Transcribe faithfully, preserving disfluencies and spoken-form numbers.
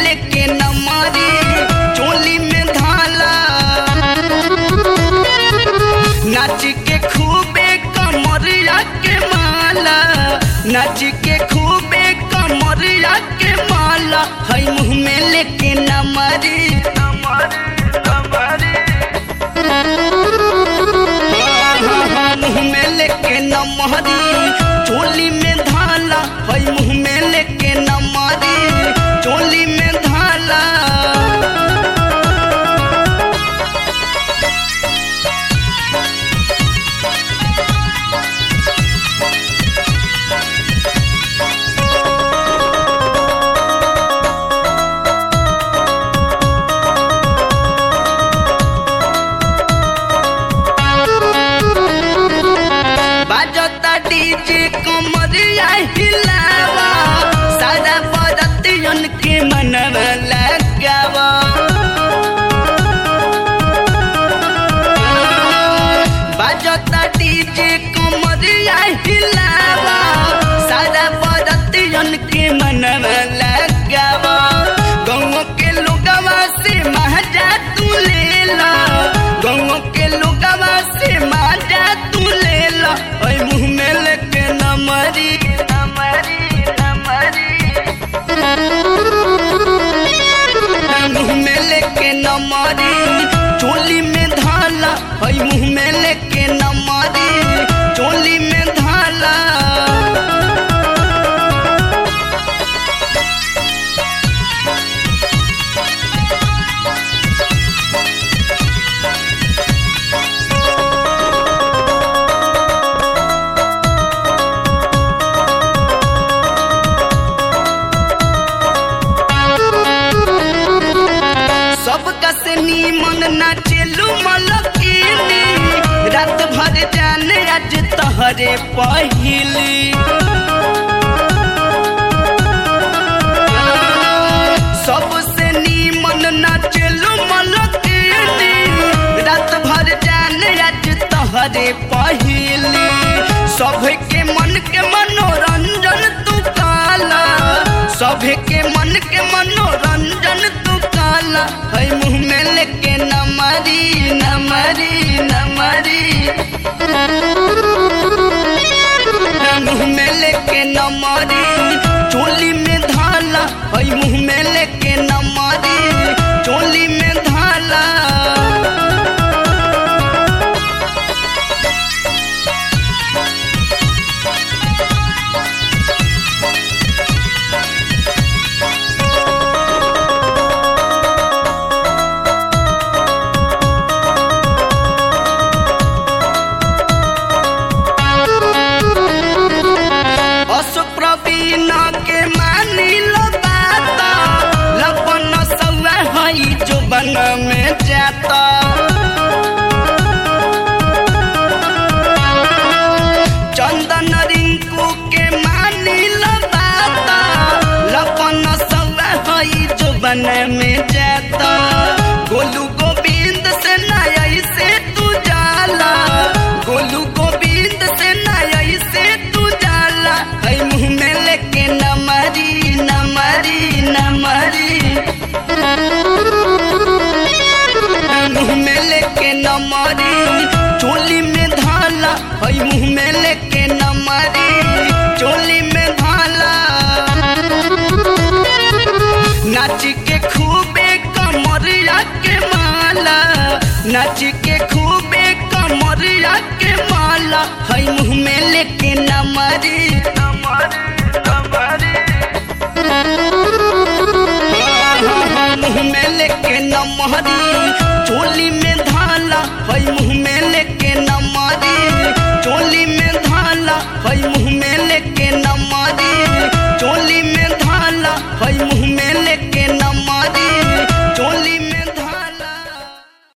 लेके नमरी चोली में धाला नाच के खूबे कमरिया के माला नाच के खूबे कमरिया के माला है मुँह में लेके नमरी मुँह में लेके नमरी चोली में धाला है मुँह में लेके नमरी चोली में धाला डीजे कमरिया हिलावा सारा बरतियन के मनवा लगावा बाजता डीजे कमरिया हिलावा सारा बरतियन के मनवा लगावा गाँव के लोगवा से महजा तू लेला गाँव के लोगवा से महजा तू लेला मुँह में लेके नमरी नमरी नमरी मुँह में लेके नमरी चोली में धाला है मुँह में लेके नमरी चोली में धाला नीमन नाचेलू मलकिनी रात भर जाने आज तहरे पहिली सबसे नीमन नाचेलू मलकिनी रात भर जाने आज तहरे पहिली सबके मन के मनोरंजन तू काला सबके मन के मनोरंजन तू काला है मुँह में लेके नमरी नमरी नमरी मुँह में लेके नमरी चोली में धाला है मुँह में लेके नमरी चोली में धाला के मानी लो बाता लपन सवा है जो बन में जाता चंदन रिंकू के मानी लो बाता लपन सवा है जो बन में जाता गोलू गोविंद से नया से तू जाला गोलू गोविंद से नया से तू जाला है मुँह में लेके नमरी नमरी नमरी मुँह में लेके नमरी चोली में धाला है मुँह में लेके नमरी चोली में धाला नाच के खूबे कमरिया के माला नाच के खूबे कमरिया के माला है मुँह में लेके नमरी नमरी मुँह में लेके नमरी चोली में धाला है मुँह में लेके नमरी चोली में धाला है